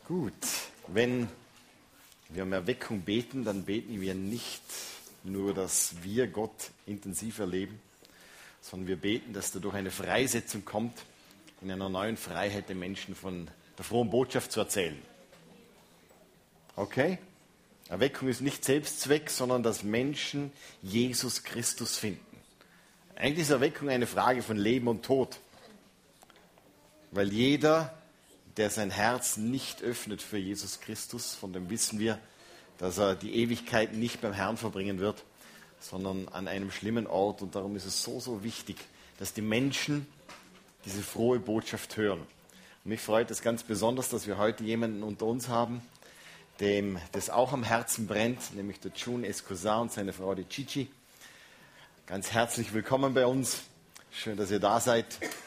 Gut, wenn wir um Erweckung beten, dann beten wir nicht nur, dass wir Gott intensiv erleben, sondern wir beten, dass dadurch eine Freisetzung kommt, in einer neuen Freiheit den Menschen von der frohen Botschaft zu erzählen. Okay? Erweckung ist nicht Selbstzweck, sondern dass Menschen Jesus Christus finden. Eigentlich ist Erweckung eine Frage von Leben und Tod. Weil jeder, der sein Herz nicht öffnet für Jesus Christus, von dem wissen wir, dass er die Ewigkeit nicht beim Herrn verbringen wird, sondern an einem schlimmen Ort. Und darum ist es so wichtig, dass die Menschen diese frohe Botschaft hören. Und mich freut es ganz besonders, dass wir heute jemanden unter uns haben, dem das auch am Herzen brennt, nämlich der June Escobar und seine Frau, die Chichi. Ganz herzlich willkommen bei uns. Schön, dass ihr da seid.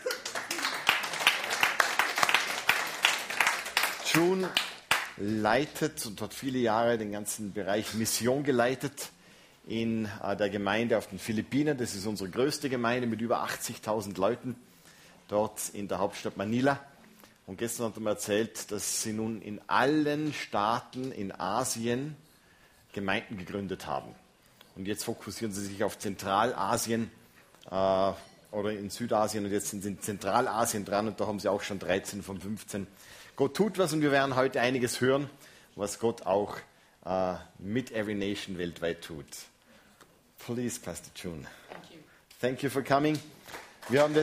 June leitet und hat viele Jahre den ganzen Bereich Mission geleitet in der Gemeinde auf den Philippinen. Das ist unsere größte Gemeinde mit über 80.000 Leuten dort in der Hauptstadt Manila. Und gestern hat er mir erzählt, dass sie nun in allen Staaten in Asien Gemeinden gegründet haben. Und jetzt fokussieren sie sich auf Zentralasien oder in Südasien und jetzt sind sie in Zentralasien dran und da haben sie auch schon 13 von 15. Gott tut was und wir werden heute einiges hören, was Gott auch mit Every Nation weltweit tut. Please, Pastor June. Thank you. Thank you for coming. Wir haben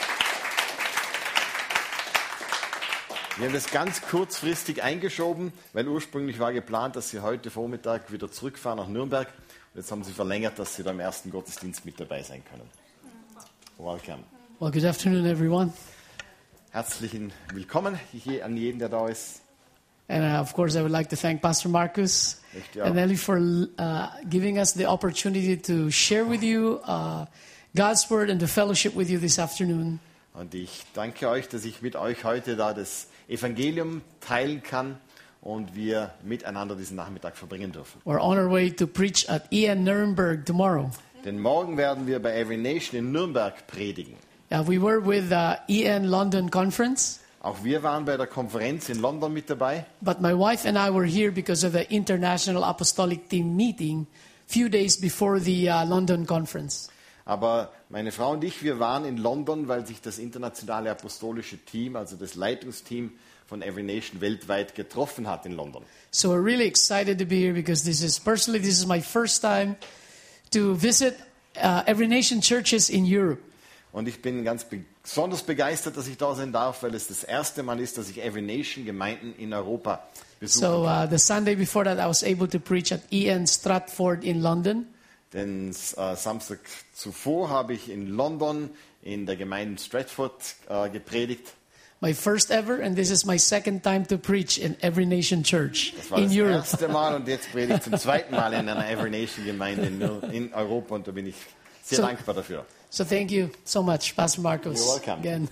das ganz kurzfristig eingeschoben, weil ursprünglich war geplant, dass Sie heute Vormittag wieder zurückfahren nach Nürnberg. Und jetzt haben Sie verlängert, dass Sie da im ersten Gottesdienst mit dabei sein können. Welcome. Well, good afternoon, everyone. Herzlichen Willkommen hier an jeden, der da ist. And of course, I would like to thank Pastor Marcus Möchte and auch, Ellie for giving us the opportunity to share with you God's Word and to fellowship with you this afternoon. und ich danke euch, dass ich mit euch heute da das Evangelium teilen kann und wir miteinander diesen Nachmittag verbringen dürfen. We're on our way to preach at EN Nuremberg tomorrow. Denn morgen werden wir bei Every Nation in Nürnberg predigen. We were with EN London Conference, Auch wir waren bei der Konferenz in London mit dabei. but my wife and I were here because of the International Apostolic Team meeting few days before the London Conference. Aber meine Frau und ich, wir waren in London, weil sich das internationale apostolische Team, also das Leitungsteam von Every Nation weltweit getroffen hat in London. So we're really excited to be here because this is my first time to visit Every Nation churches in Europe. Und ich bin ganz besonders begeistert, dass ich da sein darf, weil es das erste Mal ist, dass ich Every Nation Gemeinden in Europa besuche. So the Sunday before that, I was able to preach at EN Stratford in London. Den Samstag zuvor habe ich in London in der Gemeinde Stratford gepredigt. My first ever, and this is my second time to preach in Every Nation Church Das war in das Europe. erste Mal und jetzt predige ich zum zweiten Mal in einer Every Nation Gemeinde in Europa und da bin ich sehr So- dankbar dafür. So thank you so much, Pastor Marcos. You're welcome. Again.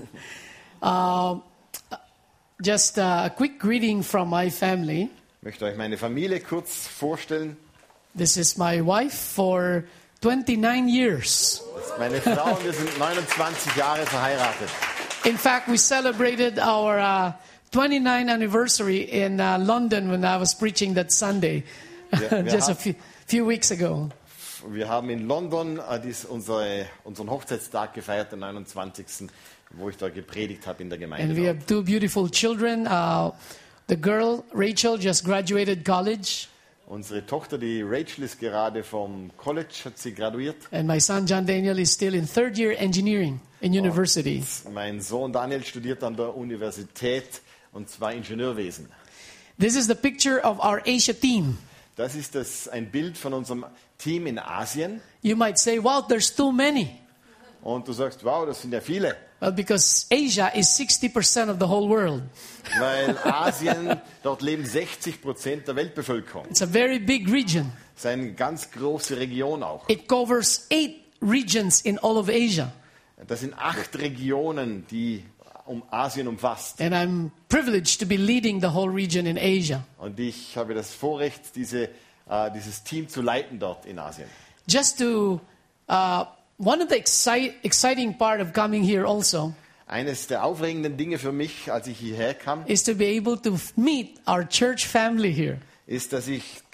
Just a quick greeting from my family. Ich möchte euch meine Familie kurz vorstellen. This is my wife for 29 years. Das ist meine Frau und wir sind 29 Jahre verheiratet. In fact, we celebrated our 29th anniversary in London when I was preaching that Sunday, Wir just a haben- few weeks ago. Wir haben in London unseren Hochzeitstag gefeiert, den 29., wo ich da gepredigt habe in der And we Gemeinde. have two beautiful children. The girl, Rachel, just graduated college. Unsere Tochter, die Rachel, ist gerade vom College, hat sie graduiert. And my son, John Daniel, is still in third year engineering in university. Mein Sohn Daniel studiert an der Universität und zwar Ingenieurwesen. This is the picture of our Asia team. Das ist ein Bild von unserem Team in Asien. You might say, wow, there's too many. Und du sagst, wow, das sind ja viele. Well, because Asia is 60% of the whole world. Weil Asien, dort leben 60% der Weltbevölkerung. It's a very big region. Das ist eine ganz große Region auch. It covers 8 regions in all of Asia. Das sind 8 Regionen, die Asien umfasst. And I'm privileged to be leading the whole region in Asia. Und ich habe das Vorrecht, dieses Team zu leiten dort in Asien. Just to, one of the exciting part of coming here also Eines der aufregenden Dinge für mich, als ich hierher kam, is to be able to meet our church family here. ist, es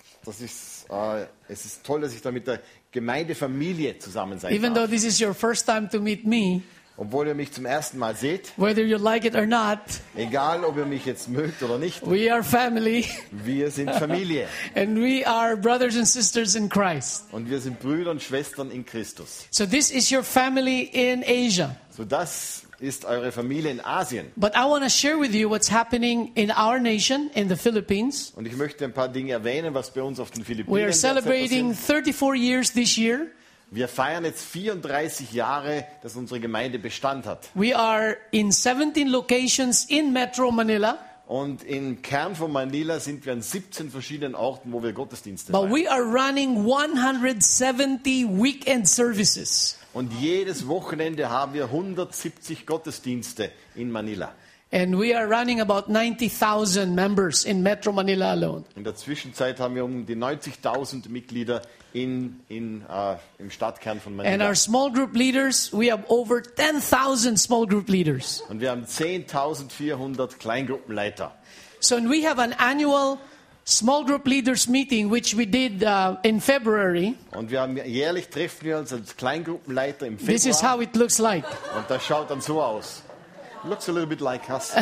ist toll, dass ich da mit der Gemeindefamilie zusammen sein Even though darf. this is your first time to meet me, Obwohl ihr mich zum ersten Mal seht, whether you like it or not, egal ob ihr mich jetzt mögt oder nicht, we are family wir sind Familie and we are brothers and sisters in Christ. und wir sind Brüder und Schwestern in Christus. So this is your family in Asia. So das ist eure Familie in Asien. But I want to share with you what's happening in our nation, in the Philippines. Und ich möchte ein paar Dinge erwähnen, was bei uns auf den Philippinen We are derzeit celebrating passiert. 34 years this year. Wir feiern jetzt 34 Jahre, dass unsere Gemeinde Bestand hat. We are in 17 locations in Metro Manila, Und im Kern von Manila sind wir an 17 verschiedenen Orten, wo wir Gottesdienste but feiern. we are running 170 weekend services. Und jedes Wochenende haben wir 170 Gottesdienste in Manila. And we are running about 90,000 members in Metro Manila alone. In der Zwischenzeit haben wir um die 90.000 Mitglieder im Stadtkern von And Manila. our small group leaders, we have over 10,000 small group leaders. Und wir haben 10.400 Kleingruppenleiter. So and we have an annual small group leaders meeting, which we did in February. Und jährlich treffen wir uns als Kleingruppenleiter im This is Februar. how it looks like. Und das schaut dann so aus. Looks a little bit like us.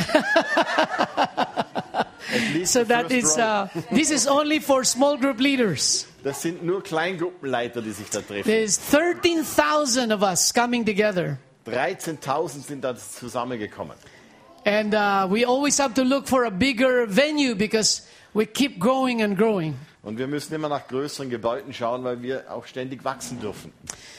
At least So the that first is, row. this is only for small group leaders. Das sind nur Kleingruppenleiter, die sich da treffen. There's 13,000 of us coming together. 13.000 sind da zusammengekommen. And we always have to look for a bigger venue because we keep growing and growing. Und wir müssen immer nach größeren Gebäuden schauen, weil wir auch ständig wachsen dürfen.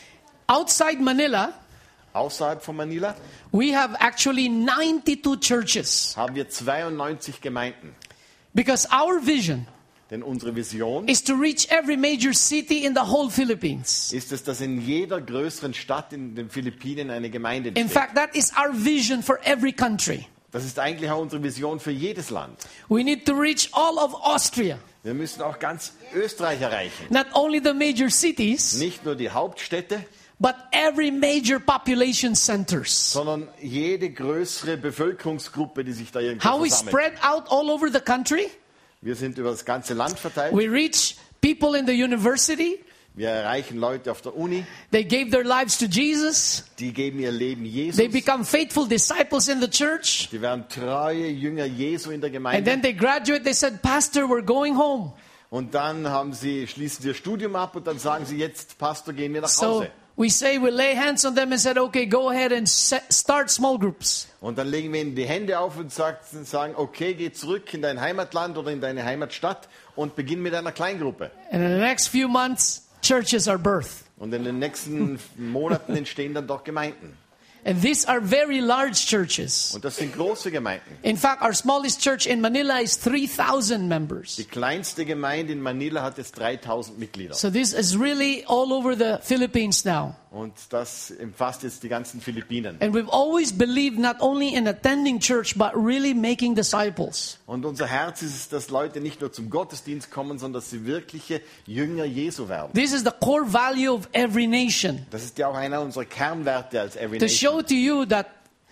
Outside Manila, Außerhalb von Manila we have actually 92 churches haben wir 92 Gemeinden. because our vision Denn unsere Vision is to reach every major city in the whole Philippines. ist es, dass in jeder größeren Stadt in den Philippinen eine Gemeinde In entsteht. fact, that is our vision for every country. Das ist eigentlich auch unsere Vision für jedes Land. We need to reach all of Austria, Wir müssen auch ganz Österreich erreichen. not only the major cities, Nicht nur die Hauptstädte, but every major population centers. sondern jede größere Bevölkerungsgruppe, die sich da irgendwo How we versammelt. spread out all over the country? Wir sind über das ganze Land verteilt. We reach people in the university. Wir erreichen Leute auf der Uni, They gave their lives to Jesus. die geben ihr Leben Jesus. They become faithful disciples in the church. Die werden treue Jünger Jesu in der And Gemeinde. then they graduate. They said, Pastor, we're going home. Und dann schließen sie ihr Studium ab und dann sagen sie, jetzt, Pastor, gehen wir nach So Hause. we say, we lay hands on them and said, okay, go ahead and start small groups. Und dann legen wir ihnen die Hände auf und sagen, okay, geh zurück in dein Heimatland oder in deine Heimatstadt und beginn mit einer Kleingruppe. And in the next few months, churches are birthed. Und in den nächsten Monaten entstehen dann doch Gemeinden. And these are very large churches. Und das sind große Gemeinden. In fact, our smallest church in Manila is 3,000 members. Die kleinste Gemeinde in Manila hat jetzt 3.000 Mitglieder. So this is really all over the Philippines now. Und das umfasst jetzt die ganzen Philippinen. And we've always believed not only in attending church, but really making disciples. Und unser Herz ist es, dass Leute nicht nur zum Gottesdienst kommen, sondern dass sie wirkliche Jünger Jesu werden. This is the core value of every nation. Das ist ja auch einer unserer Kernwerte als Every To Nation. show to you that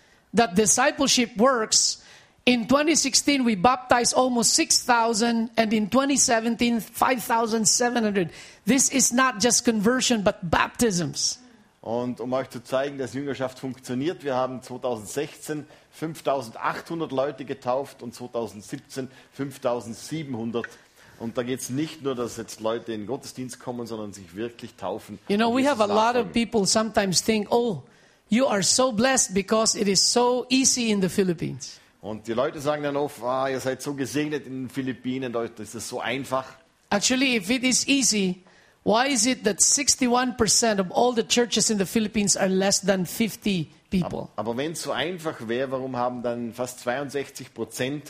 discipleship works, in 2016 we baptized almost 6,000 and in 2017 5,700. This is not just conversion but baptisms. Und um euch zu zeigen, dass Jüngerschaft funktioniert, wir haben 2016 5.800 Leute getauft und 2017 5.700. Und da geht es nicht nur, dass jetzt Leute in den Gottesdienst kommen, sondern sich wirklich taufen. You know, und we Jesus have a lot of nachfolgen. people sometimes think, oh, you are so blessed because it is so easy in the Philippines. Und die Leute sagen dann oft, ihr seid so gesegnet in den Philippinen, da ist es so einfach. Actually, if it is easy, why is it that 61% of all the churches in the Philippines are less than 50 people? Aber wenn es so einfach wäre, warum haben dann fast 62%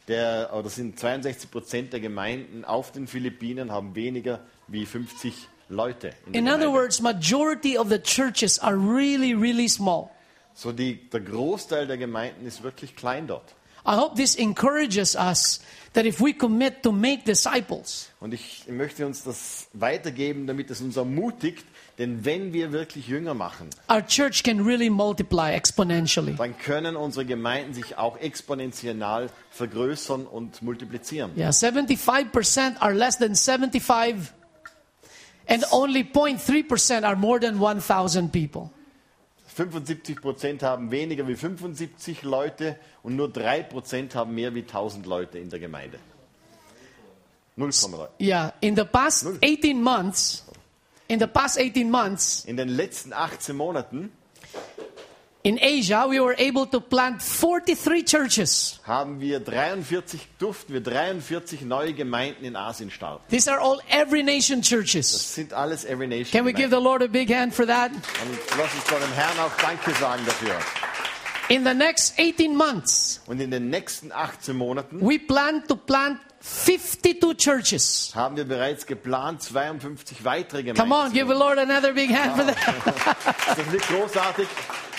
sind 62% der Gemeinden auf den Philippinen haben weniger wie 50 Leute in der In other Gemeinde? words, majority of the churches are really, really small. So der Großteil der Gemeinden ist wirklich klein dort. I hope this encourages us that if we commit to make disciples, Und ich möchte uns das weitergeben, damit es uns ermutigt, denn wenn wir wirklich Jünger machen, our church can really multiply exponentially. dann können unsere Gemeinden sich auch exponentiell vergrößern und multiplizieren. Yeah, 75% are less than 75, and only 0.3% are more than 1,000 people. 75% haben weniger wie 75 Leute und nur 3% haben mehr wie 1000 Leute in der Gemeinde. 0,3. Yeah, in the past 18 months, in In den letzten 18 Monaten in Asia, we were able to plant 43 churches. durften wir 43 neue Gemeinden in Asien starten. These are all every nation churches. Das sind alles Every Nation Can we give Gemeinden. the Lord a big hand for that? Und lass uns doch dem Herrn auch Danke sagen dafür. In the next 18 months, Und in den nächsten 18 Monaten we plan to plant 52 churches. haben wir bereits geplant, 52 weitere Gemeinden. Come on, give the Lord another big hand for that. Das ist nicht großartig.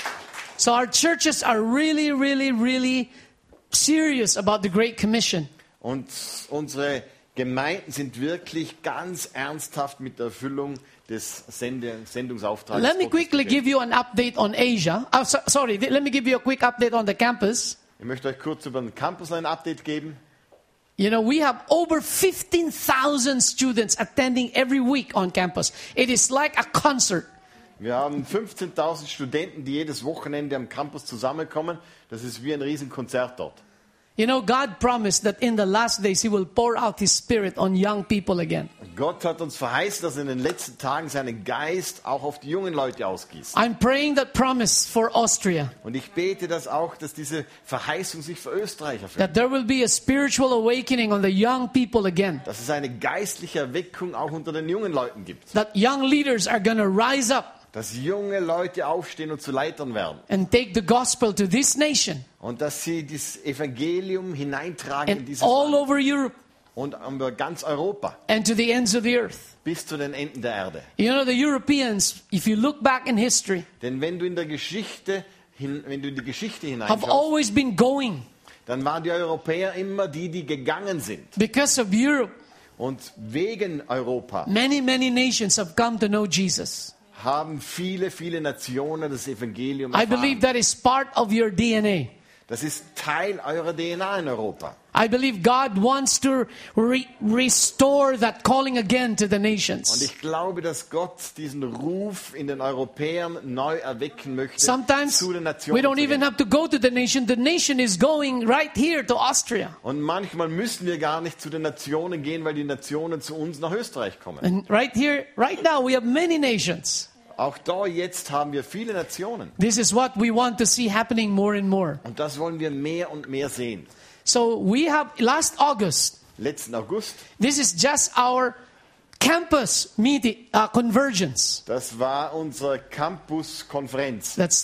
So our churches are really, really, really serious about the Great Commission. Und unsere Gemeinden sind wirklich ganz ernsthaft mit der Erfüllung des Sendungsauftrags. Let me Gottes quickly beschäftigt. give you an update on Asia. Let me give you a quick update on the campus. Ich möchte euch kurz über den Campus ein Update geben. You know, we have over 15,000 students attending every week on campus. It is like a concert. Wir haben 15.000 Studenten, die jedes Wochenende am Campus zusammenkommen. Das ist wie ein Riesenkonzert dort. You know, God promised that in the last days He will pour out His Spirit on young people again. Gott hat uns verheißen, dass er in den letzten Tagen seinen Geist auch auf die jungen Leute ausgießt. I'm praying that promise for Austria, Und ich bete das auch, dass diese Verheißung sich für Österreich erfüllt. that there will be a spiritual awakening on the young people again. Dass es eine geistliche Erweckung auch unter den jungen Leuten gibt. That young leaders are going to rise up Dass junge Leute aufstehen und zu Leitern werden. and take the gospel to this nation Und dass sie das Evangelium hineintragen in and dieses all Land. over Europe Und über ganz Europa. and to the ends of the earth. Bis zu den Enden der Erde. You know, the Europeans, if you look back in history, Denn wenn du in die Geschichte have hineinschaust, always been going dann waren die Europäer immer die gegangen sind. because of Europe. Und wegen Europa Many, many nations have come to know Jesus. haben viele, viele Nationen das Evangelium I believe erfahren. that is part of your DNA. Das ist Teil eurer DNA in Europa. I believe God wants to restore that calling again to the Und nations. ich glaube, dass Gott diesen Ruf in den Europäern neu erwecken möchte, Sometimes zu den Nationen we don't zu even gehen. have to go to the nation. The nation is going right here to Austria. Und manchmal müssen wir gar nicht zu den Nationen gehen, weil die Nationen zu uns nach Österreich kommen. And right here, right now, we have many nations. Auch da jetzt haben wir viele Nationen. This is what we want to see happening more and more. Und das wollen wir mehr und mehr sehen. So we have, last August, Letzten August, this is just our campus meeting, convergence. das war unsere Campus-Konferenz. That's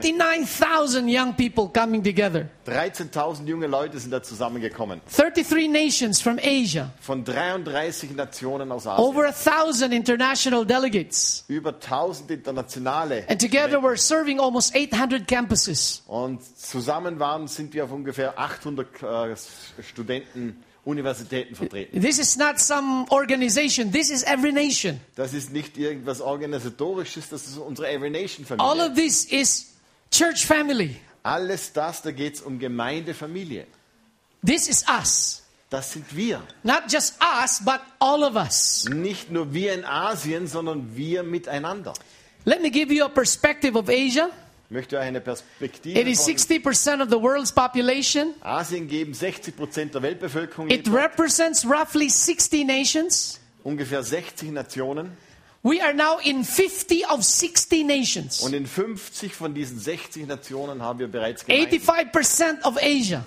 39,000 young people coming together. 13.000 junge Leute sind da zusammengekommen. 33 nations from Asia. Von 33 Nationen aus Asien. Over 1,000 international delegates. Über 1000 internationale. And together we're serving almost 800 campuses. Und zusammen sind wir auf ungefähr 800 Studenten, Universitäten vertreten. This is not some organization. This is every nation. Das ist nicht irgendwas Organisatorisches, das ist unsere Every Nation All Familie. of this is church family. Alles das, da geht es um Gemeindefamilie. This is us. Das sind wir. Not just us, but all of us. Nicht nur wir in Asien, sondern wir miteinander. Let me give you a perspective of Asia. Ich möchte euch eine Perspektive It is von 60% of the world's population. Asien geben. 60% der Weltbevölkerung It lebt dort. represents roughly 60 nations. Ungefähr 60 Nationen. We are now in 50 of 60 nations. Und in 50 von diesen 60 Nationen haben wir bereits Gemeinden. 85% of Asia.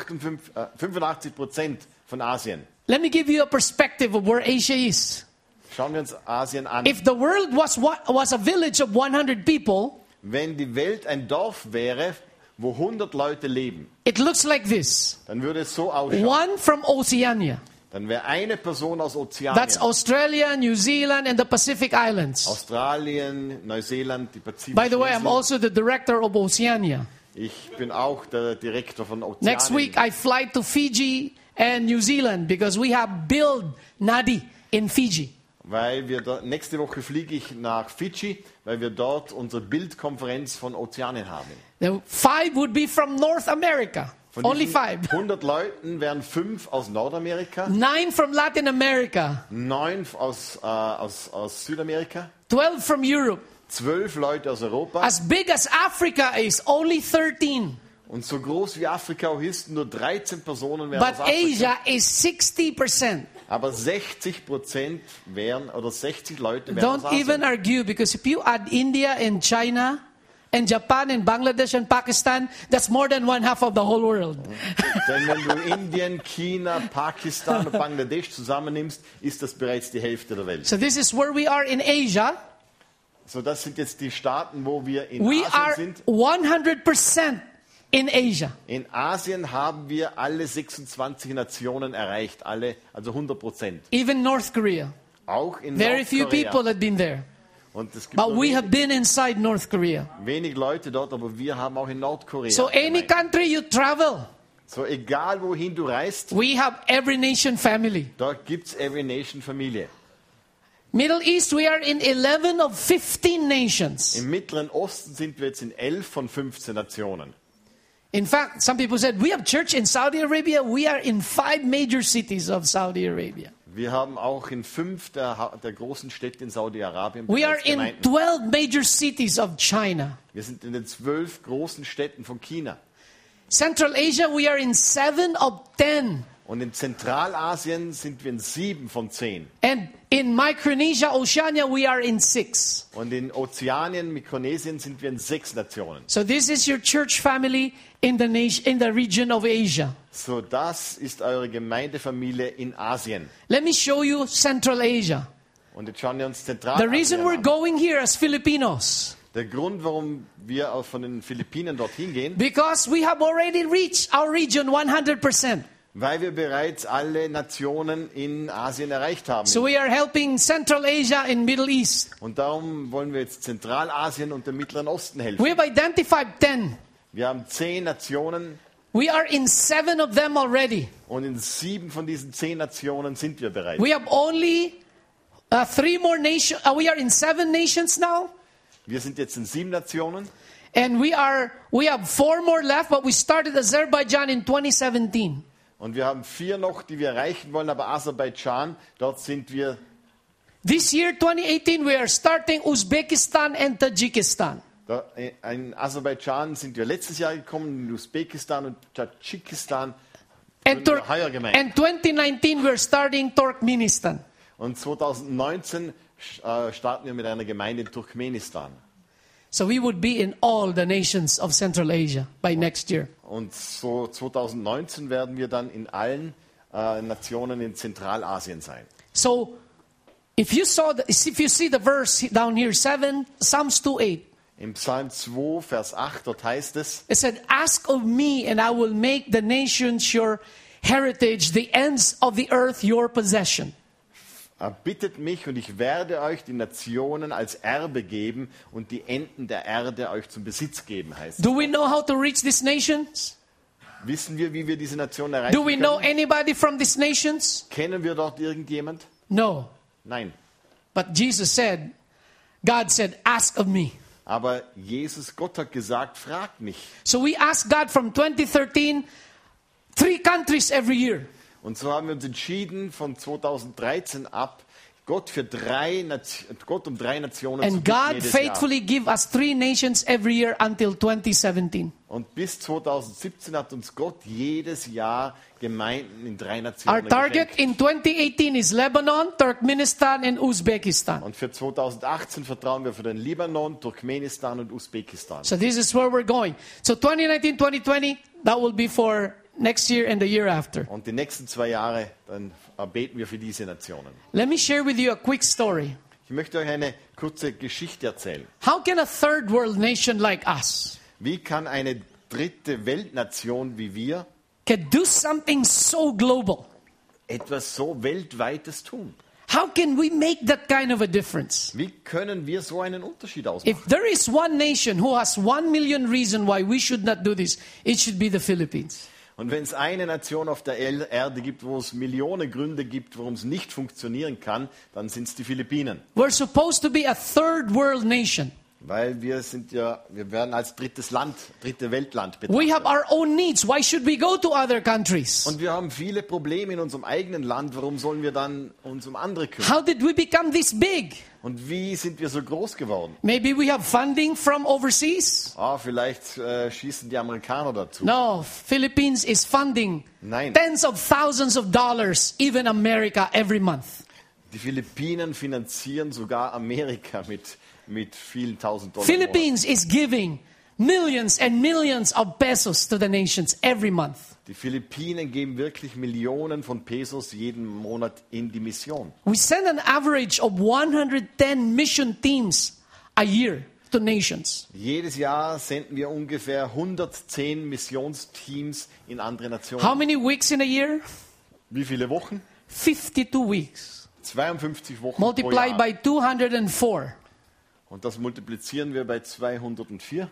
85% von Asien. Let me give you a perspective of where Asia is. Schauen wir uns Asien an. If the world was a village of 100 people, Wenn die Welt ein Dorf wäre, wo 100 Leute leben, it looks like this. dann würde es so ausschauen. One from Oceania. Dann wäre eine Person aus That's Ozeanien, Australia, New Zealand, and the Pacific Islands. Australien, Neuseeland, die By the way, I'm Pazifischen also the director of Oceania. Ich bin auch der Direktor von Ozeanen. Next week, I fly to Fiji and New Zealand because we have Build Nadi in Fiji. Weil wir nächste Woche fliege ich nach Fidschi, weil wir dort unsere Bildkonferenz von Ozeanen haben. The 5 would be from North America. Von Only diesen 5. 100 Leuten wären 5 aus Nordamerika, 9 from Latin America. 9 aus Südamerika, 12 from Europe. 12 Leute aus Europa. As big as Africa is, only 13. Und so groß wie Afrika auch ist, nur 13 Personen wären But aus Afrika. Asia is 60%. Aber 60% wären, oder 60 Leute wären aus Don't even Asien. argue, because if you add India and China and Japan and Bangladesh and Pakistan, that's more than one half of the whole world. Denn wenn du Indien, China, Pakistan und Bangladesch zusammennimmst, ist das bereits die Hälfte der Welt. So this is where we are in Asia. So, das sind jetzt die Staaten, wo wir in We are Asien sind. 100% in Asia. In Asien haben wir alle 26 Nationen erreicht, alle, also 100%. Even North Korea. Auch in Very few Nordkorea. people have been there. Und es gibt But nur we have been inside North Korea. wenig Leute dort, aber wir haben auch in Nordkorea. So any Gemeinden. country you travel, So egal wohin du reist, we have every nation family. dort gibt es Every Nation Familie. Middle East, we are in 11 of 15 nations. Im Mittleren Osten sind wir jetzt in 11 von 15 Nationen. In fact, some people said, we have church in Saudi Arabia. We are in 5 major cities of Saudi Arabia. Wir haben auch in 5 der großen Städte in Saudi-Arabien We are bereits in Gemeinden. 12 major cities of China. Wir sind in den 12 großen Städten von China. Central Asia, we are in 7 of 10. Und in Zentralasien sind wir in 7 von 10. And in Micronesia, Oceania, we are in 6. Und in Ozeanien, Mikronesien sind wir in 6 Nationen. So this is your church family in the nation, in the region of Asia. So, das ist eure Gemeindefamilie in Asien. Let me show you Central Asia. Und jetzt schauen wir uns The Zentralasien reason we're an. going here as Filipinos, Der Grund, warum wir auch von den Philippinen dorthin gehen, because we have already reached our region 100%. weil wir bereits alle Nationen in Asien erreicht haben. So we are helping Central Asia and Middle East. Und darum wollen wir jetzt Zentralasien und dem Mittleren Osten helfen. We have identified 10. Wir haben 10 Nationen We are in 7 of them already. und in 7 von diesen 10 Nationen sind wir bereits. We have only 3 more nations. We are in 7 nations now. Wir sind jetzt in 7 Nationen And we have 4 more left, but we started Azerbaijan in 2017. und wir haben 4 noch, die wir erreichen wollen, aber Aserbaidschan, dort sind wir. This year, 2018, we are starting Uzbekistan and Tajikistan. In Aserbaidschan sind wir letztes Jahr gekommen, in Usbekistan und Tadschikistan And, sind wir heuer gemeint. and 2019, we are starting Turkmenistan. Und 2019 starten wir mit einer Gemeinde in Turkmenistan. So we would be in all the nations of Central Asia by next year. Und so 2019 werden wir dann in allen Nationen in Zentralasien sein. So if you see the verse down here, 7, Psalms 2:8. Im Psalm 2, Vers 8, dort heißt es, It said, ask of me and I will make the nations your heritage, the ends of the earth your possession. bittet mich und ich werde euch die Nationen als Erbe geben und die Enden der Erde euch zum Besitz geben, heißt es. Do we know how to reach these nations? Wissen wir, wie wir diese Nationen erreichen Do we know können? anybody from these nations? Kennen wir dort irgendjemand? No. Nein. But God said, ask of me. Aber Gott hat gesagt, fragt mich. So we asked God from 2013, 3 countries every year. Und so haben wir uns entschieden, von 2013 ab, Gott um 3 Nationen zu And bitten God jedes Jahr. faithfully give us 3 nations every year until 2017. Und bis 2017 hat uns Gott jedes Jahr Gemeinden in 3 Nationen Our target geschenkt. in 2018 is Lebanon, Turkmenistan, and Uzbekistan. Und für 2018 vertrauen wir für den Libanon, Turkmenistan und Usbekistan. So this is where we're going. So 2019, 2020, that will be for next year and the year after. Und die nächsten 2 Jahre, dann beten wir für diese Nationen. Let me share with you a quick story. Ich möchte euch eine kurze Geschichte erzählen. How can a third world nation like us Wie kann eine dritte Weltnation wie wir can do something so global? etwas so Weltweites tun? How can we make that kind of a difference? Wie können wir so einen Unterschied ausmachen? If there is one nation who has 1 million reasons why we should not do this, it should be the Philippines. Und wenn es eine Nation auf der Erde gibt, wo es Millionen Gründe gibt, warum es nicht funktionieren kann, dann sind es die Philippinen. We're supposed to be a third world nation. Weil wir werden als dritte Weltland We have betrachtet. our own needs. Why should we go to other countries? Und wir haben viele Probleme in unserem eigenen Land. Warum sollen wir dann uns um andere kümmern? How did we become this big? Und wie sind wir so groß geworden? Maybe we have funding from overseas? Vielleicht schießen die Amerikaner dazu. No, Philippines is funding Nein. tens of thousands of dollars, even America, every month. Die Philippinen finanzieren sogar Amerika mit vielen tausend Dollar. im Monat. Philippines is giving millions and millions of pesos to the nations every month. Die Philippinen geben wirklich Millionen von Pesos jeden Monat in die Mission. We send an average of 110 mission teams a year to nations. Jedes Jahr senden wir ungefähr 110 Missionsteams in andere Nationen. How many weeks in a year? Wie viele Wochen? 52 weeks. 52 Wochen pro Multiplied Jahr. by 204. Und das multiplizieren wir bei 204.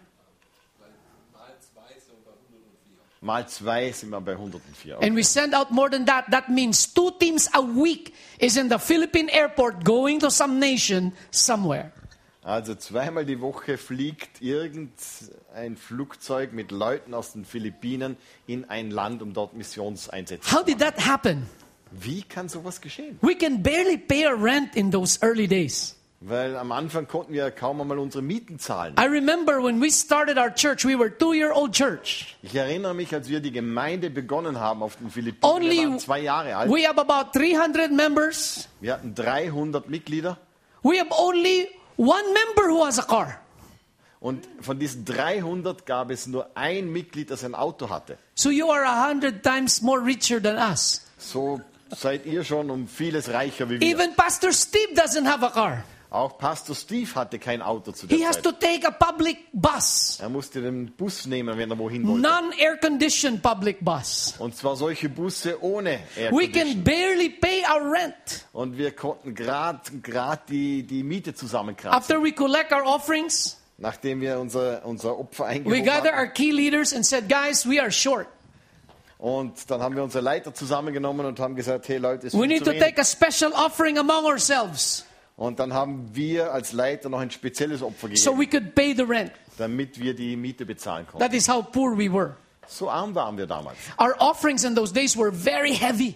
Mal 2 sind wir bei 104. And we send out more than that. That means 2 teams a week is in the Philippine airport going to some nation somewhere. Also zweimal die Woche fliegt irgendein Flugzeug mit Leuten aus den Philippinen in ein Land, um dort Missionseinsätze How zu did machen. that happen? Wie kann sowas geschehen? We can barely pay our rent in those early days. Weil am Anfang konnten wir kaum einmal unsere Mieten zahlen. I remember when we started our church, we were a 2-year-old church. Ich erinnere mich, als wir die Gemeinde begonnen haben auf den Philippinen, wir waren 2 Jahre alt. We have about 300 members. Wir hatten 300 Mitglieder We have only one member who has a car. und von diesen 300 gab es nur ein Mitglied, das ein Auto hatte. So you are 100 times more richer than us. So seid ihr schon um vieles reicher wie wir. Even Pastor Steve doesn't have a car. Auch Pastor Steve hatte kein Auto zu der He has Zeit. to take a public bus. Er musste den Bus nehmen, wenn er wohin wollte. Non-air-conditioned public bus. Und zwar solche Busse ohne We can Aircondition. barely pay our rent. Und wir konnten gerade die Miete zusammenkratzen. After we collect our offerings, Nachdem wir unser Opfer we eingehoben gather our haben. key leaders and said, guys, we are short. Und dann haben wir unsere Leiter zusammengenommen und haben gesagt, hey Leute, es ist We viel need zu to wenig. take a special offering among ourselves Und dann haben wir als Leiter noch ein spezielles Opfer so gegeben, we could pay the rent. damit wir die Miete bezahlen konnten. That is how poor we were. So arm waren wir damals. Our offerings in those days were very heavy.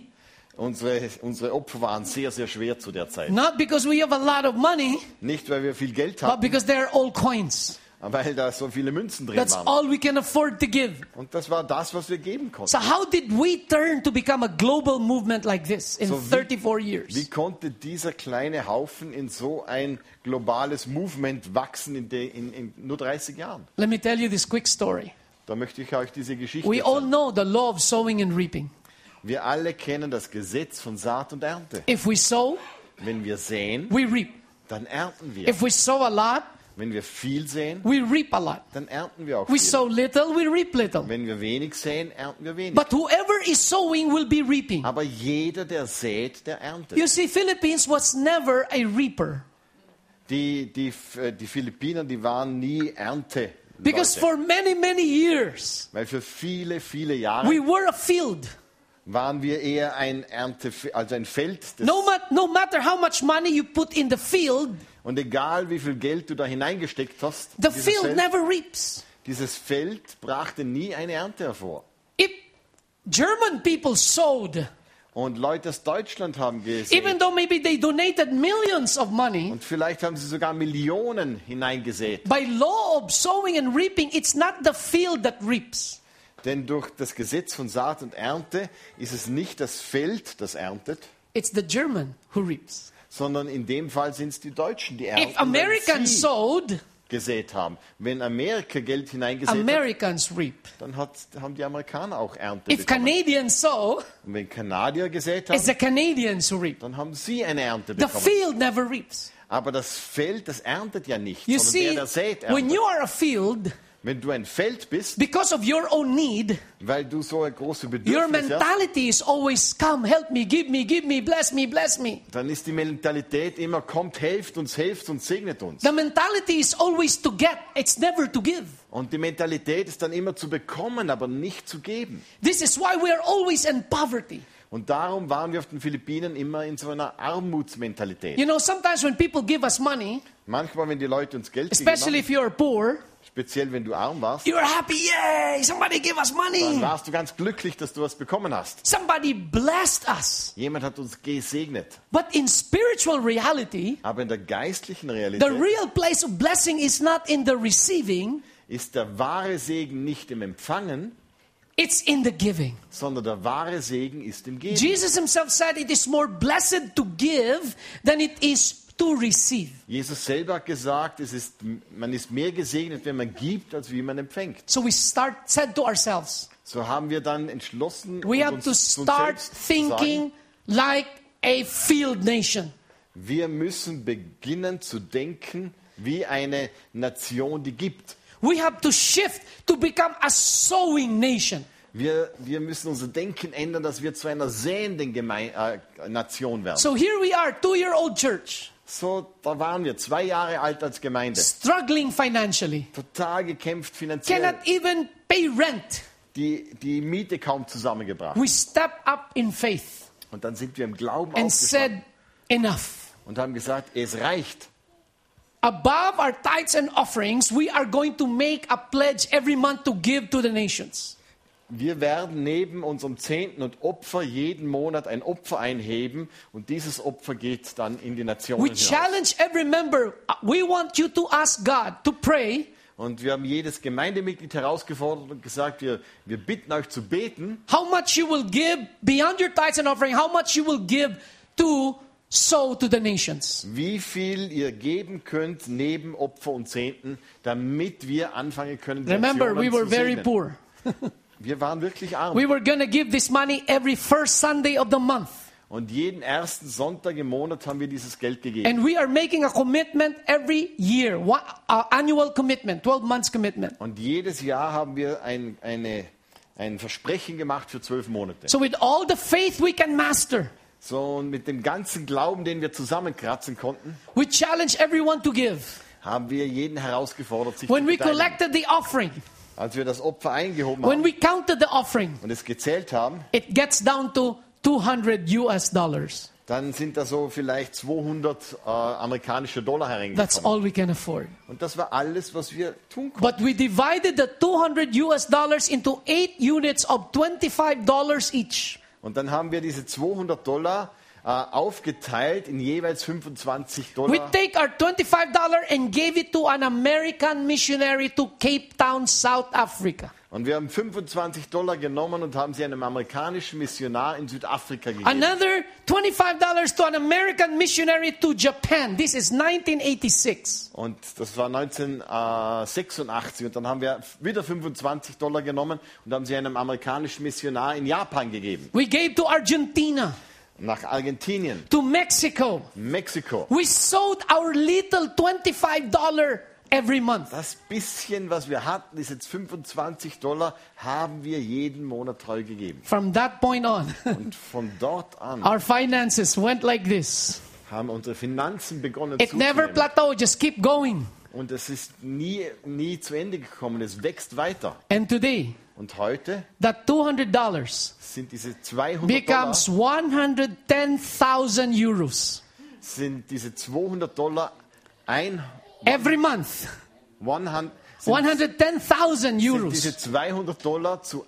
Unsere Opfer waren sehr, sehr schwer zu der Zeit. Not because we have a lot of money, Nicht, weil wir viel Geld but hatten, because they're all coins. weil da so viele Münzen drin That's waren. all we can afford to give. Und das war das, was wir geben konnten. So how did we turn to become a global movement like this in So 34 Wie years? konnte dieser kleine Haufen in so ein globales Movement wachsen in nur 30 Jahren? Let me tell you this quick story. Da möchte ich euch diese Geschichte We all erzählen. know the law of sowing and reaping. Wir alle kennen das Gesetz von Saat und Ernte. If we sow, Wenn wir säen, we reap. dann ernten wir. If we sow a lot, Wenn wir viel säen, we reap a lot. dann ernten wir auch We viel. sow little, we reap little. Wenn wir wenig säen, ernten wir wenig. But whoever is sowing will be reaping. Aber jeder, der sät, der erntet. You see, Philippines was never a reaper. Die Philippiner, die waren nie Ernte. Because for many, many years, Weil für viele, viele Jahre we were a field. waren wir eher ein also ein Feld. No matter how much money you put in the field, Und egal wie viel Geld du da hineingesteckt hast, the field never reaps. dieses Feld brachte nie eine Ernte hervor. If German people sowed, Und Leute aus Deutschland haben even gesät. though maybe they donated millions of money, Und vielleicht haben sie sogar Millionen hineingesät. by law of sowing and reaping, it's not the field that reaps. Denn durch das Gesetz von Saat und Ernte ist es nicht das Feld, das erntet, It's the German who reaps. sondern in dem Fall sind es die Deutschen, die ernten, If Americans weil sie sowed, gesät haben. Wenn Amerika Geld hineingesät hat, Americans reap. dann haben die Amerikaner auch Ernte If bekommen. Canadians sow, Und wenn Kanadier gesät it's haben, the Canadians who reap. dann haben sie eine Ernte The bekommen. field never reaps. Aber das Feld, das erntet ja nicht, You sondern see, der sät, when erntet. you are a field, Wenn du ein Feld bist, because of your own need, weil du so eine große your Bedürfnis hast, mentality is always, come, help me, give me, bless me. dann ist die Mentalität immer, kommt, helft uns, segnet uns. The mentality is always to get, it's never to give. Und die Mentalität ist dann immer zu bekommen, aber nicht zu geben. This is why we are always in poverty. Und darum waren wir auf den Philippinen immer in so einer Armutsmentalität. You know, sometimes when people give us money, Manchmal, wenn die Leute uns Geld especially if gegeben you're poor, haben, speziell wenn du arm warst, you're happy, yay, somebody give us dann money. warst du ganz glücklich, dass du was bekommen hast. Somebody blessed us. Jemand hat uns gesegnet. But in spiritual reality, Aber in der geistlichen the Realität real place of blessing is not in the receiving, ist der wahre Segen nicht im Empfangen, it's in the giving. sondern der wahre Segen ist im Geben. Jesus himself said it is more blessed to give than it is to receive. Jesus selber hat gesagt, man ist mehr gesegnet, wenn man gibt, als wie man empfängt. So we said to ourselves, So haben wir dann entschlossen, we have uns to uns start selbst zu thinking sagen, like a field nation. wir müssen beginnen zu denken wie eine Nation, die gibt. We have to shift to become a sowing nation. Wir müssen unser Denken ändern, dass wir zu einer säenden Nation werden. So here we are, 2-year-old church, So, da waren wir 2 Jahre alt als Gemeinde. struggling financially, Total gekämpft finanziell. cannot even pay rent. Die Miete kaum zusammengebracht. We stepped up in faith Und dann sind wir im Glauben and aufgestanden said, enough. und haben gesagt, es reicht. Above our tithes and offerings, we are going to make a pledge every month to give to the nations. Wir werden neben unserem Zehnten und Opfer jeden Monat ein Opfer einheben und dieses Opfer geht dann in die Nationen We hinaus. challenge every member. We want you to ask God to pray. Und wir haben jedes Gemeindemitglied herausgefordert und gesagt, wir bitten euch zu beten, How much you will give beyond your tithes and offering, how much you will give to sow to the nations. wie viel ihr geben könnt neben Opfer und Zehnten, damit wir anfangen können, die Remember, Nationen we were zu very segnen. poor. Wir waren wirklich arm. We were going to give this money every first Sunday of the month. Und jeden ersten Sonntag im Monat haben wir dieses Geld gegeben. And we are making a commitment every year, annual commitment, 12 months commitment. Und jedes Jahr haben wir ein Versprechen gemacht für 12 Monate. So with all the faith we can master, So, und mit dem ganzen Glauben, den wir zusammenkratzen konnten, we challenge everyone to give. haben wir jeden herausgefordert, sich When zu we beteiligen. collected the offering, Als wir das Opfer eingehoben when haben we counted the offering, und es gezählt haben, it gets down to $200. dann sind da so vielleicht 200 amerikanische Dollar That's hereingekommen. all we can afford. Und das war alles, was wir tun konnten. But we divided the $200 into 8 units of $25 each. Und dann haben wir diese 200 Dollar aufgeteilt in jeweils 25 We Dollar. take our $25 and gave it to an American missionary to Cape Town, South Africa. Und wir haben 25 Dollar genommen und haben sie einem amerikanischen Missionar in Südafrika gegeben. Another $25 to an American missionary to Japan. This is 1986. Und das war 1986. Und dann haben wir wieder 25 Dollar genommen und haben sie einem amerikanischen Missionar in Japan gegeben. We gave to Argentina, Nach Argentinien, to Mexico. Mexiko. We sowed our little $25 every month. Das bisschen, was wir hatten, ist jetzt 25 Dollar, haben wir jeden Monat treu gegeben. From that point on, Und von dort an our finances went like this. haben unsere Finanzen begonnen It never zuzunehmen. plateaued, just keep going. Und es ist nie zu Ende gekommen. Es wächst weiter. And today, Und heute that $200 sind diese 200 becomes Dollar, 110,000 euros sind diese 200 Dollar every month. 100, 110,000 sind diese euros. 200 Dollar zu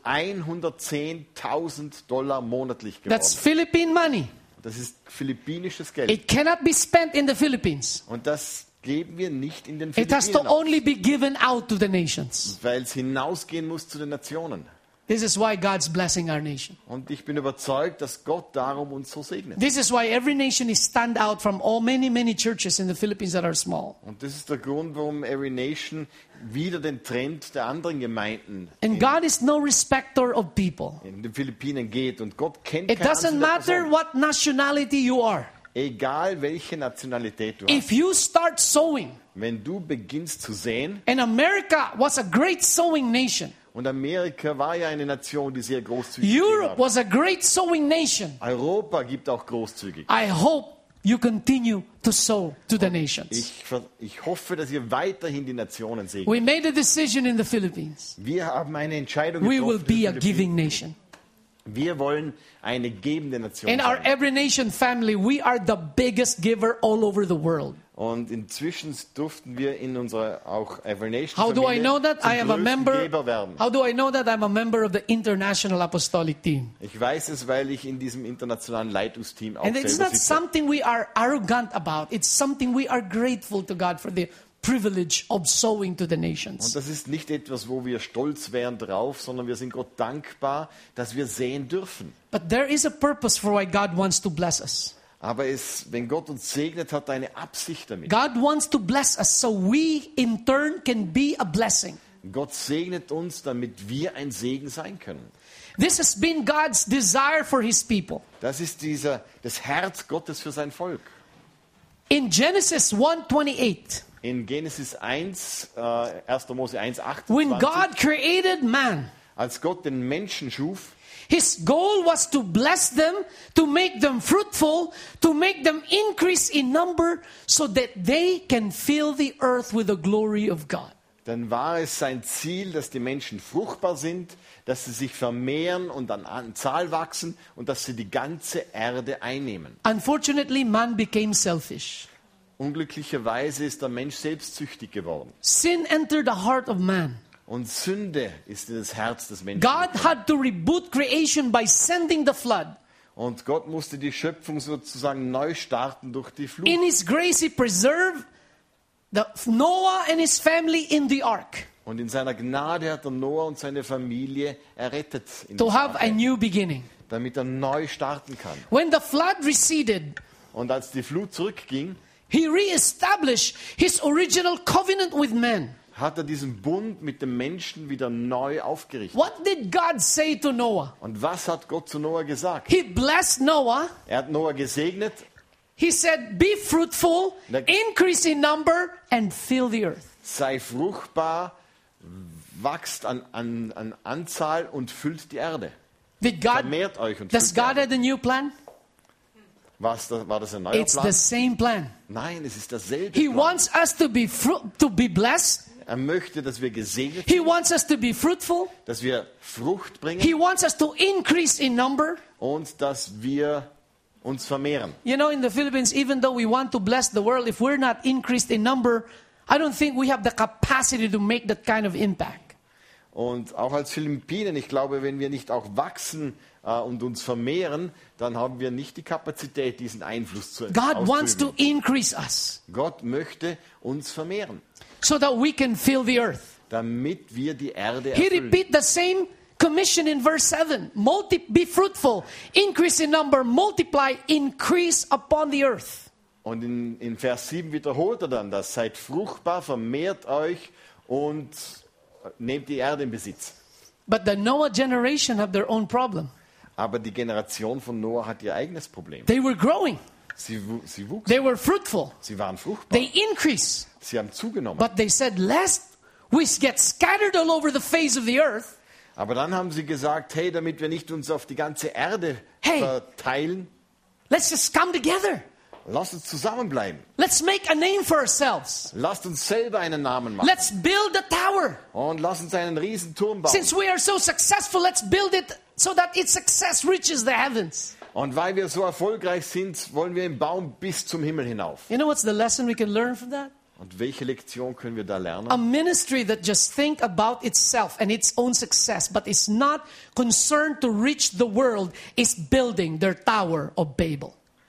110.000 Dollar monatlich That's geworden. Philippine money. Das ist philippinisches Geld. It cannot be spent in the Philippines. Und das geben wir nicht in den It has to Philippinen aus, only be given out to the nations. weil es hinausgehen muss zu den Nationen. This is why God's blessing our nation. Und ich bin überzeugt, dass Gott darum uns so segnet. This is why every nation is stand out from many churches in the Philippines that are small. Und das ist der Grund, warum Every Nation wieder den Trend der anderen Gemeinden And God is no respecter of people. in den Philippinen geht. Und Gott kennt It keine doesn't einzelne matter Person. what nationality you are. Egal welche Nationalität du hast, if you start sowing, wenn du beginnst zu säen, and America was a great sowing nation, und Amerika war ja eine Nation, die sehr großzügig Europe war. was a great sowing nation, Europa gibt auch großzügig. I hope you continue to sow to the nations. Ich hoffe, dass ihr weiterhin die Nationen segnet. We made a decision in the Philippines. Wir haben eine Entscheidung We will getroffen. be a giving nation. Wir wollen eine gebende Nation In our sein. Every Nation family, we are the biggest giver all over the world. Und inzwischen durften wir in unserer auch Every Nation How do I Familie know that? zum I am a größten member. Geber werden. How do I know that? I'm a member of the International Apostolic Team. Ich weiß es, weil ich in diesem internationalen Leitungsteam auch And it's selber not sitze. something we are arrogant about. It's something we are grateful to God for the privilege of sowing to the Und nations. das ist nicht etwas, wo wir stolz wären drauf, sondern wir sind Gott dankbar, dass wir sehen dürfen. But there is a purpose for why God wants to bless us. Aber wenn Gott uns segnet, hat er eine Absicht damit. God wants to bless us so we in turn can be a blessing. Gott segnet uns, damit wir ein Segen sein können. This has been God's desire for His people. Das ist das Herz Gottes für sein Volk. In Genesis 1:28, In Genesis 1, 1. Mose 1, when 28, God created man, als Gott den Menschen schuf, His goal was to bless them, to make them fruitful, to make them increase in number, so that they can fill the earth with the glory of God. dann war es sein Ziel, dass die Menschen fruchtbar sind, dass sie sich vermehren und an Zahl wachsen und dass sie die ganze Erde einnehmen. Unfortunately, man became selfish. Unglücklicherweise ist der Mensch selbstsüchtig geworden. Sin entered the heart of man. Und Sünde ist in das Herz des Menschen God gekommen. had to reboot creation by sending the flood. Und Gott musste die Schöpfung sozusagen neu starten durch die Flut. In His grace, He preserved Noah and his family in the ark Und in seiner Gnade hat er Noah und seine Familie errettet, in to das have a Ark, new beginning. damit er neu starten kann. When the flood receded, Und als die Flut zurückging, He reestablished His original covenant with man. hat er diesen Bund mit dem Menschen wieder neu aufgerichtet. What did God say to Noah? Und was hat Gott zu Noah gesagt? He blessed Noah. Er hat Noah gesegnet. He said, be fruitful, increase in number, and fill the earth. Sei fruchtbar, wachst an Anzahl und füllt die Erde. Did God, Vermehrt euch und does füllt die God Erde. have a new plan? War das ein neuer It's Plan? the same plan. Nein, es ist dasselbe He Plan. wants us to be blessed. Er möchte, dass wir gesegnet He sind, wants us to be fruitful. dass wir Frucht bringen He wants us to increase in number. und dass wir uns vermehren. You know, in the Philippines, even though we want to bless the world, if we're not increased in number, I don't think we have the capacity to make that kind of impact. Und auch als Philippinen, ich glaube, wenn wir nicht auch wachsen und uns vermehren, dann haben wir nicht die Kapazität, diesen Einfluss zu God wants to auszuüben. increase us Gott möchte uns vermehren, so that we can fill the earth. damit wir die Erde He erfüllen. repeat the same commission in verse 7. Be fruitful, increase in number, multiply, increase upon the earth. Und in Vers 7 wiederholt er dann das. Seid fruchtbar, vermehrt euch und nehmt die Erde in Besitz. But the Noah generation have their own problem. Aber die Generation von Noah hat ihr eigenes Problem. They were growing. Sie wuchsen, They were fruitful. sie waren fruchtbar, They increased. sie haben zugenommen. But they said, lest we get scattered all over the face of the earth, Aber dann haben sie gesagt, hey, damit wir nicht uns auf die ganze Erde Hey. verteilen, let's just come together. lasst uns zusammenbleiben. Let's make a name for ourselves. Lasst uns selber einen Namen machen. Let's build a tower. Und lasst uns einen riesen Turm bauen. Since we are so successful, let's build it so that its success reaches the heavens. Und weil wir so erfolgreich sind, wollen wir ihn bauen bis zum Himmel hinauf. You know what's the lesson we can learn from that? Und welche Lektion können wir da lernen? A ministry that just think about itself and its own success, but is not concerned to reach the world, is building their Tower of Babel.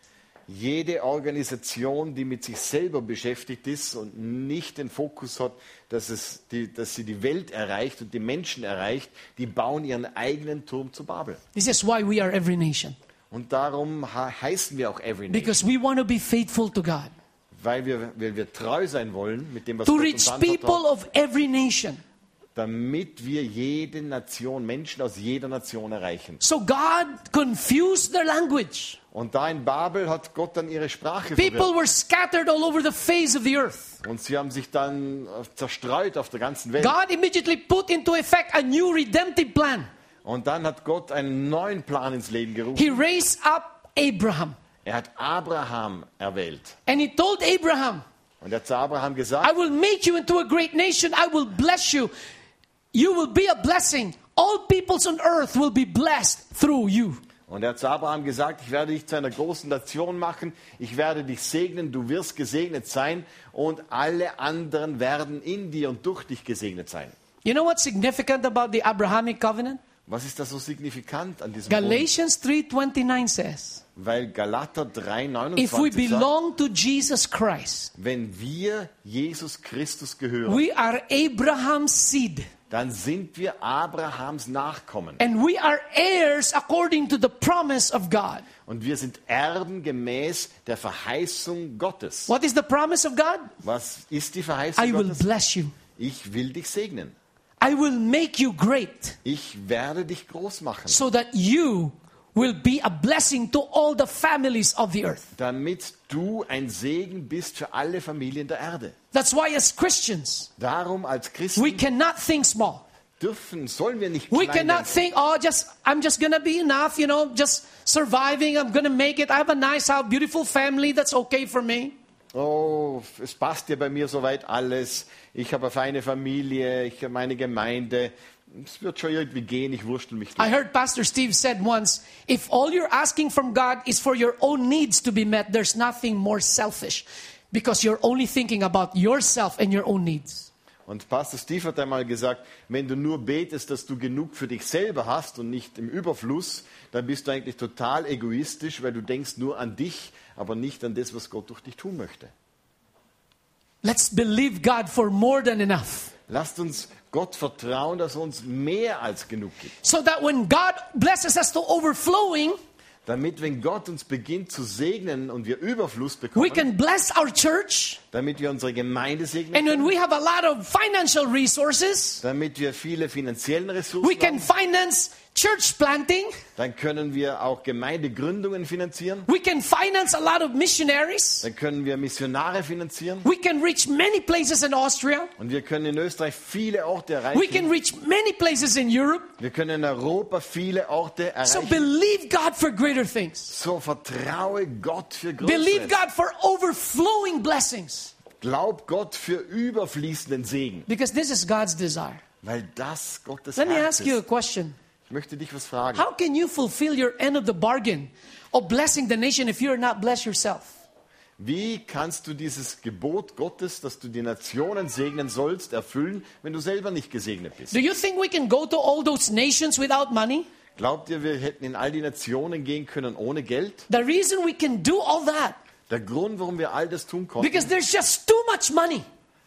Jede Organisation, die mit sich selber beschäftigt ist und nicht den Fokus hat, dass sie die Welt erreicht und die Menschen erreicht, die bauen ihren eigenen Turm zu Babel. This is why we are every nation. Und darum heißen wir auch Every Nation, Because we want to be faithful to God. weil wir treu sein wollen mit dem, was To Gott uns reach anvertraut, people of every nation. damit wir jede Nation, Menschen aus jeder Nation erreichen. So God confused their language. Und da in Babel hat Gott dann ihre Sprache People verwirrt. were scattered all over the face of the earth. Und sie haben sich dann zerstreut auf der ganzen Welt. God immediately put into effect a new redemptive plan. Und dann hat Gott einen neuen Plan ins Leben gerufen. He raised up Abraham. Er hat Abraham erwählt. And he told Abraham, Und er hat zu Abraham gesagt, I will make you into a great nation. I will bless you. You will be a blessing. All peoples on earth will be blessed through you. und er hat zu Abraham gesagt, ich werde dich zu einer großen Nation machen, ich werde dich segnen, du wirst gesegnet sein und alle anderen werden in dir und durch dich gesegnet sein. You know what's significant about the Abrahamic covenant? Was ist da so signifikant an diesem Bund? Galatians 3:29 says, Weil Galater if we 3,29 sagt, belong to Jesus Christ, wenn wir Jesus Christus gehören, we are Abraham's seed. dann sind wir Abrahams Nachkommen. And we are heirs according to the promise of God. Und wir sind Erben gemäß der Verheißung Gottes. What is the promise of God? Was ist die Verheißung I will Gottes? bless you. Ich will dich segnen. I will make you great Ich werde dich groß machen, so that you will be a blessing to all the families of the earth. damit du ein Segen bist für alle Familien der Erde. That's why as Christians, Darum als Christen we cannot think small. sollen wir nicht We klein cannot denken. think, I'm just going to be enough, just surviving, I'm going to make it. I have a nice house, beautiful family, that's okay for me. Oh, es passt ja bei mir soweit alles. Ich habe eine feine Familie, ich habe meine Gemeinde. Es wird schon irgendwie gehen, ich wurstel mich I nicht. heard Pastor Steve said once, if all you're asking from God is for your own needs to be met, there's nothing more selfish because you're only thinking about yourself and your own needs. Und Pastor Steve hat einmal gesagt, wenn du nur betest, dass du genug für dich selber hast und nicht im Überfluss, dann bist du eigentlich total egoistisch, weil du denkst nur an dich, aber nicht an das, was Gott durch dich tun möchte. Let's believe God for more than enough. Lasst uns Gott vertrauen, dass er uns mehr als genug gibt. So that when God blesses us to overflowing, Damit, wenn Gott uns beginnt zu segnen und wir Überfluss we bekommen, can bless our church. damit wir unsere Gemeinde segnen And when können, we have a lot of financial resources, damit wir viele finanziellen Ressourcen we can haben, finance church planting. dann können wir auch Gemeindegründungen finanzieren, We can finance a lot of missionaries. dann können wir Missionare finanzieren We can reach many places in Austria. und wir können in Österreich viele Orte We can erreichen. reach many places in Europe. Wir können in Europa viele Orte So erreichen. believe God for greater things. So vertraue Gott für Believe Größeres. God for overflowing blessings. Glaub Gott für überfließenden Segen, Because this is God's desire. weil das Gottes Let me Herz ask you a ist. question. Ich möchte dich was fragen. How can you fulfill your end of the bargain of blessing the nation if you're not blessed yourself? Wie kannst du dieses Gebot Gottes, dass du die Nationen segnen sollst, erfüllen, wenn du selber nicht gesegnet bist? Do you think we can go to all those nations without money? Glaubt ihr, wir hätten in all die Nationen gehen können ohne Geld? The reason we can do all that, Der Grund, warum wir all das tun konnten, because there's just too much money,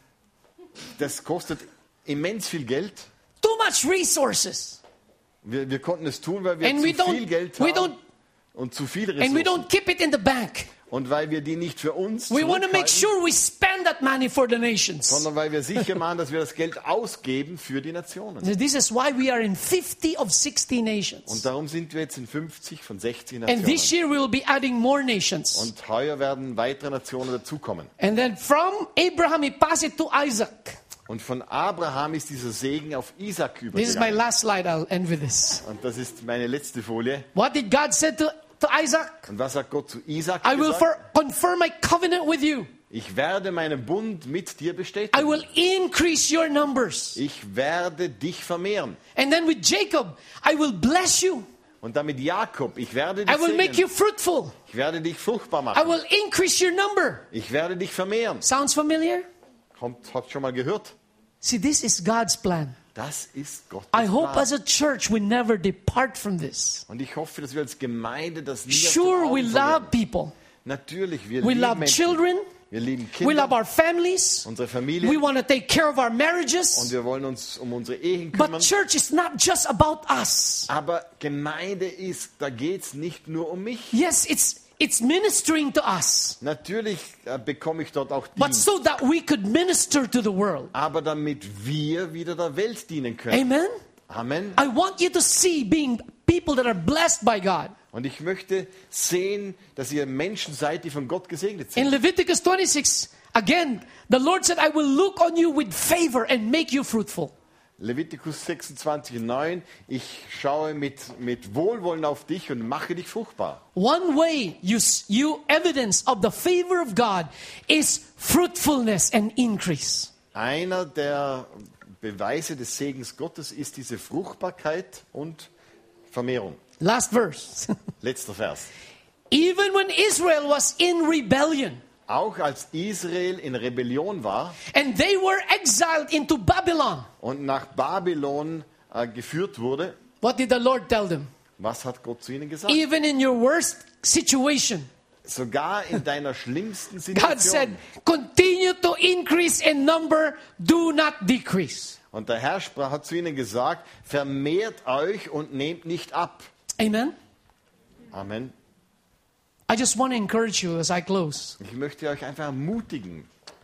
das kostet immens viel Geld. too much resources, Wir konnten es tun, weil wir and zu viel Geld haben und zu viele and we Ressourcen. don't keep it in the bank. Und weil wir die nicht für uns We want to make zurückhalten, sure we spend that money for the nations. sondern weil wir sicher machen, dass wir das Geld ausgeben für die Nationen. This is why we are in 50 of 60 Und nations. darum sind wir jetzt in 50 von 60 And this Nationen. year we will be adding more nations. Und heuer werden weitere Nationen dazukommen. And then from Abraham, he passed it to Isaac. Und von Abraham ist dieser Segen auf Isaac This is my übergegangen. last slide. I'll end with this. Und das ist meine letzte Folie. What did God say to Isaac? Und was sagt Gott zu Isaac I will gesagt? confirm my covenant with you. Ich werde meinen Bund mit dir I bestätigen. will increase your numbers. Ich werde dich vermehren. And then with Jacob, I will bless you. Und damit Jakob, ich werde dich I will make you segnen. fruitful. Ich werde dich fruchtbar I machen. will increase your number. Ich werde dich vermehren. Sounds familiar? Habt schon mal gehört? See, this is God's plan. Das ist Gottes I hope Plan. as a church we never depart from this. Und ich hoffe, dass wir als Gemeinde das nie aus den Sure, we Augen love verlieren. people. Natürlich, wir We lieben love Menschen. children. Wir lieben We love Kinder, our families. unsere We Familie. want to take care of our Und marriages. wir wollen uns um unsere Ehen But kümmern. church is not just about us. Aber Gemeinde ist, da geht es nicht nur um mich. Yes, it's ministering to us. Natürlich bekomme ich dort auch But Dienst. so that we could minister to the world. Aber damit wir wieder der Welt dienen können. Amen. Amen. I want you to see being people people that are blessed by God. Und ich möchte sehen, dass ihr Menschen seid, die von Gott gesegnet sind. In Leviticus 26, again, the Lord said, I will look on you with favor and make you fruitful. Levitikus 26,9, ich schaue mit Wohlwollen auf dich und mache dich fruchtbar. One way you evidence of the favor of God is fruitfulness and increase. Einer der Beweise des Segens Gottes ist diese Fruchtbarkeit und Vermehrung. Last verse. Letzter Vers. Even when Israel was in rebellion, Auch als Israel in Rebellion war and they were exiled into Babylon, und nach Babylon geführt wurde, what did the Lord tell them? was hat Gott zu ihnen gesagt? Even in your worst situation, Sogar in deiner schlimmsten God said, Situation. continue to increase in number, do not decrease. Und der Herr hat zu ihnen gesagt, vermehrt euch und nehmt nicht ab. Amen. Amen. I just want to encourage you as I close. Ich möchte euch einfach ermutigen.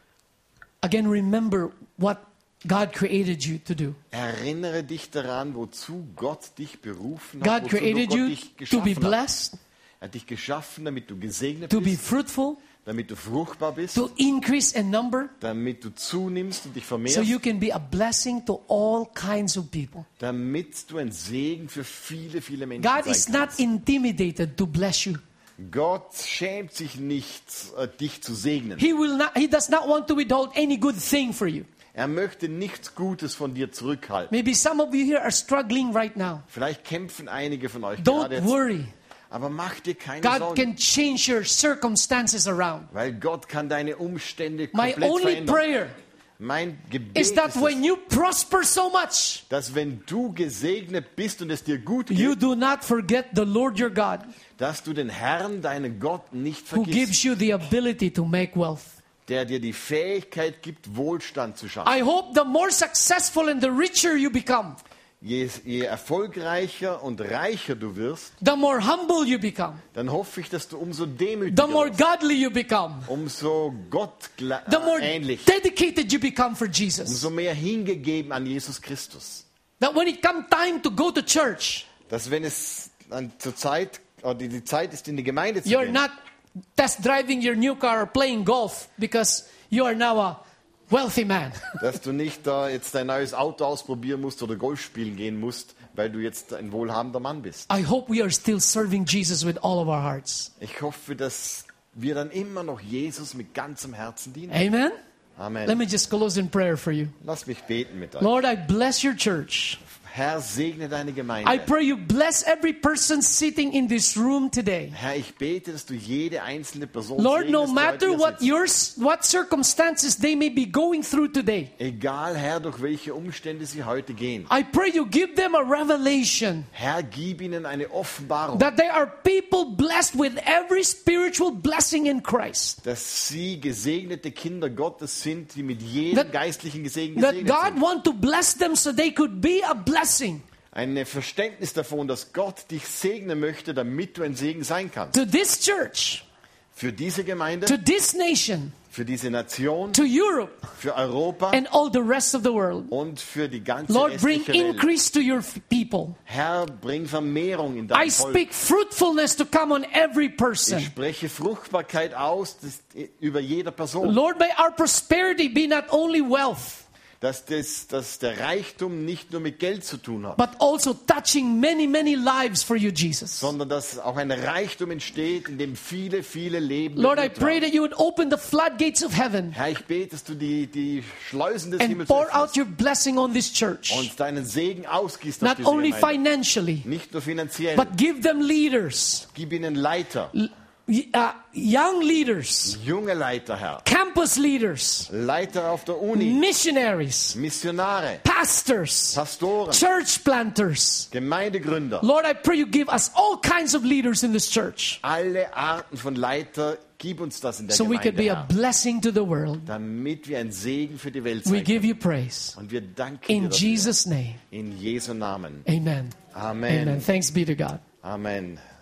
Again, remember what God created you to do. Erinnere dich daran, wozu Gott dich berufen hat, God wozu created Gott you dich to be geschaffen hat. blessed, Er hat dich geschaffen, damit du gesegnet to be bist, fruitful, damit du fruchtbar bist, to increase in number, damit du zunimmst und dich vermehrst, so you can be a blessing to all kinds of people. damit du ein Segen für viele, viele Menschen God is sein not kannst. intimidated to bless you. Gott schämt sich nicht, dich zu segnen. He does not want to withhold any good thing for you. Er möchte nichts Gutes von dir zurückhalten. Maybe some of you here are struggling right now. Vielleicht kämpfen einige von euch Don't gerade jetzt. worry. Aber mach dir keine God Sorgen, can change your circumstances around. weil Gott kann deine Umstände My komplett only verändern. prayer Mein Gebet is that ist when es, you prosper so much, dass wenn du gesegnet bist und es dir gut you geht, do not forget the Lord your God, dass du den Herrn, deinen Gott, nicht who vergisst, gives you the ability to make wealth. der dir die Fähigkeit gibt, Wohlstand zu schaffen. I hope the more successful and the richer you become, Je erfolgreicher und reicher du wirst, the more humble you become, dann hoffe ich, dass du umso the demütiger more wirst, godly you become, umso Gott the more ähnlich, dedicated you become for Jesus. umso mehr hingegeben an Jesus Christus. That when it comes time to go to church, Dass wenn es zur Zeit, oder die Zeit ist, in die Gemeinde zu you're gehen, not test driving your new car or playing golf because you are now a wealthy man. dass du nicht da jetzt dein neues Auto ausprobieren musst oder Golf spielen gehen musst, weil du jetzt ein wohlhabender Mann bist. I hope we are still serving Jesus with all of our hearts. Ich hoffe, dass wir dann immer noch Jesus mit ganzem Herzen dienen. Amen. Amen. Let me just close in prayer for you. Lass mich beten mit euch. Lord, I bless your church. Herr, segne deine I Gemeinde. pray you bless every person sitting in this room today. Herr, ich bete, dass du jede einzelne Person Lord, no segnest, die matter heute hier sitzt. what circumstances they may be going through today, Egal, Herr, durch welche Umstände sie heute gehen. I pray you give them a revelation Herr, gib ihnen eine Offenbarung, that they are people blessed with every spiritual blessing in Christ. dass sie gesegnete Kinder Gottes sind, die mit jedem That- geistlichen Segen That gesegnet God sind. want to bless them so they could be a blessing Ein Verständnis davon, dass Gott dich segnen möchte, damit du ein Segen sein kannst. to this church, Für diese Gemeinde, to this nation, für diese Nation, to Europe, für Europa and all the rest of the world. und für die ganze Lord, bring restliche Welt. increase to your people. Herr, bring Vermehrung in I dein Volk. speak fruitfulness to come on every person. Ich spreche Fruchtbarkeit aus über jeder Person. Lord, may our prosperity be not only wealth, Dass der Reichtum nicht nur mit Geld zu tun hat, but also touching many, many lives for you, Jesus. sondern dass auch ein Reichtum entsteht, in dem viele, viele Leben Lord, I berührt pray werden. that you would open the floodgates of heaven Herr, ich bete, dass du die Schleusen des and Himmels pour out öffnest your blessing on this church. und deinen Segen ausgießt auf Not diese only Gemeinde. financially, Nicht nur finanziell. but give them leaders, Gib ihnen Leiter, young leaders, junge Leiter, Herr. campus leaders, Leiter auf der Uni, missionaries, Missionare, pastors, Pastoren, church planters. Gemeindegründer. Lord, I pray you give us all kinds of leaders in this church Alle Arten von Leiter, gib uns das in der so we could Gemeinde, be a Herr, blessing to the world. damit wir ein Segen für die Welt We sein give können. you praise. Und wir danken In dir dafür. Jesus' name, In Jesu Namen. amen. Amen. Amen. Thanks be to God. Amen.